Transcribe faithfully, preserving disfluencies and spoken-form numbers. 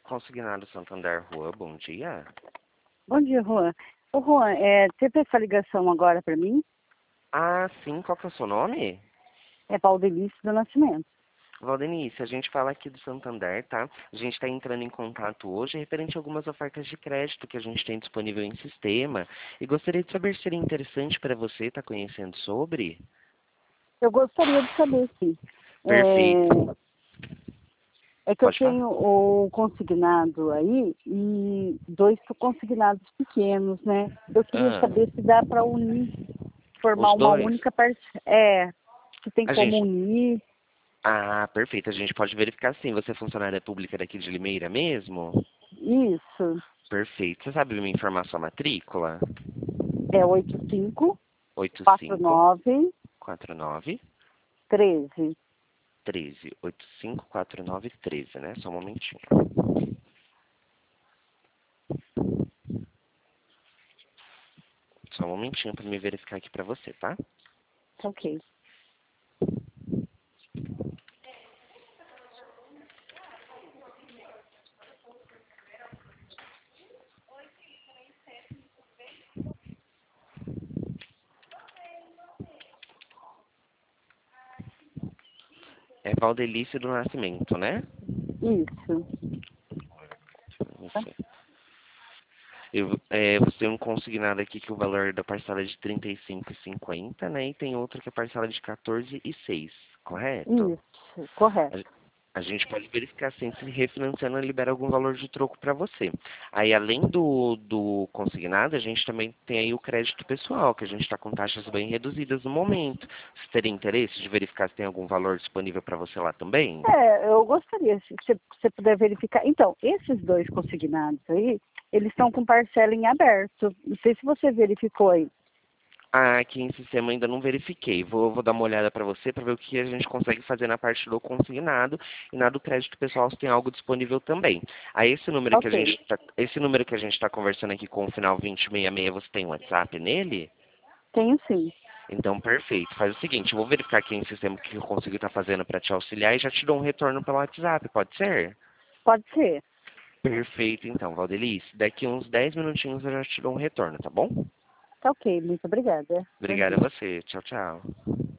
Consignado Santander Rua, bom dia. Bom dia, Juan. Ô, Juan, é, teve essa ligação agora para mim? Ah, sim, qual que é o seu nome? É Valdelice do Nascimento. Valdenice, a gente fala aqui do Santander, tá? A gente está entrando em contato hoje referente a algumas ofertas de crédito que a gente tem disponível em sistema. E gostaria de saber se seria interessante para você estar conhecendo sobre. Eu gostaria de saber, sim. Perfeito. É, é que eu Pode falar? tenho o consignado aí e dois consignados pequenos, né? Eu queria Ah, saber se dá para unir, formar os uma dois? única parte. É, se tem A como gente... unir. Ah, perfeito. A gente pode verificar sim. Você é funcionária pública daqui de Limeira mesmo? Isso. Perfeito. Você sabe me informar sua matrícula? É oito cinco Oito quatro cinco nove quatro nove treze. treze. Oito cinco quatro nove treze, né? Só um momentinho. Só um momentinho para me verificar aqui para você, tá? Ok. É Valdelice do Nascimento, né? Isso. Você. Eu, é, você tem um consignado aqui que o valor da parcela é de trinta e cinco e cinquenta, né? E tem outro que é parcela de quatorze e seis, correto? Isso. Correto. A gente pode verificar sim se refinanciando libera algum valor de troco para você. Aí, além do, do consignado, a gente também tem aí o crédito pessoal, que a gente está com taxas bem reduzidas no momento. Você teria interesse de verificar se tem algum valor disponível para você lá também? É, eu gostaria, se você, você puder verificar. Então, esses dois consignados aí, eles estão com parcela em aberto. Não sei se você verificou aí. Ah, aqui em sistema ainda não verifiquei. Vou, vou dar uma olhada para você para ver o que a gente consegue fazer na parte do consignado e na do crédito pessoal se tem algo disponível também. Aí esse número que a Ok, gente tá, esse número que a gente está conversando aqui com o final vinte e sessenta e seis, você tem WhatsApp nele? tenho sim. Então, perfeito. Faz o seguinte, eu vou verificar aqui em sistema o que eu consigo estar fazendo para te auxiliar e já te dou um retorno pelo WhatsApp, pode ser? Pode ser. Perfeito, então, Valdelice. Daqui uns dez minutinhos eu já te dou um retorno, tá bom? Tá ok, muito obrigada. Bom Obrigada a dia. você. Tchau, tchau.